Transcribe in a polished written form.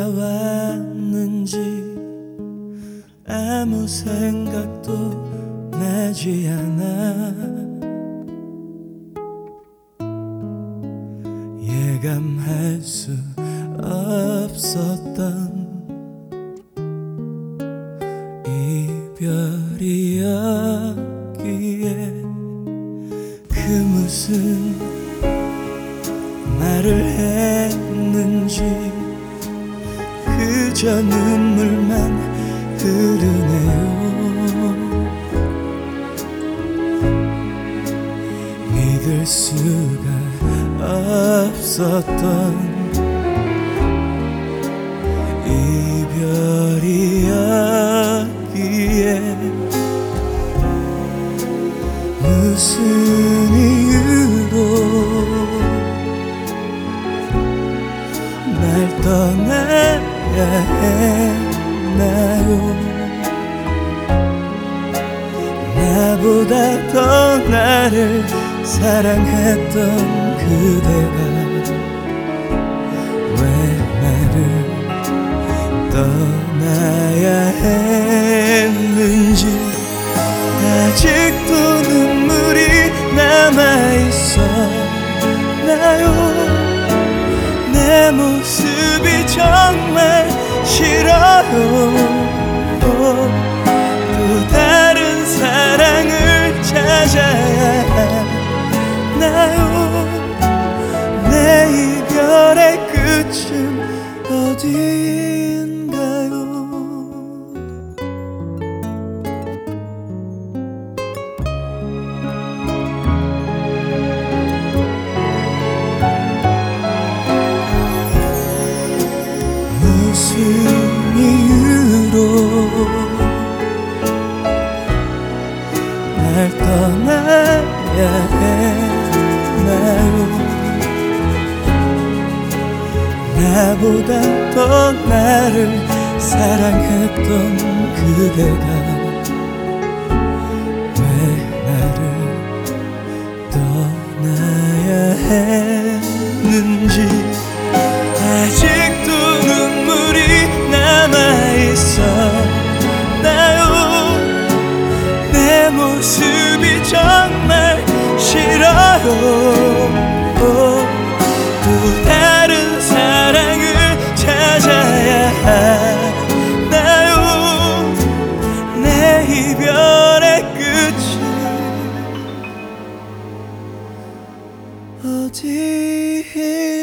왔는지 아무 생각도 나지 않아. 예감할 수 없었던 이별이었기에 그 무슨 말을 했는지 그저 눈물만 흐르네요. 믿을 수가 없었던 이별이었기에 무슨 이유로 날 떠나야 했나요? 나보다 더 나를 사랑했던 그대가 왜 나를 떠나야 했는지 아직도 눈물이 남아있었나요? 내 모습이 정말 싫어요. 또 다른 사랑을 찾아야 하나요? 내 이별의 끝은 어디인가요? 무슨 이유로 날 떠나야 했나요? 나보다 더 나를 사랑했던 그대가 왜 나를 떠나야 했는지 아직도 눈물이 남아있었나요? 내 모습이 정말 싫어요. 또 다른 사랑을 찾아야 하나요? 내 이별의 끝은 어디에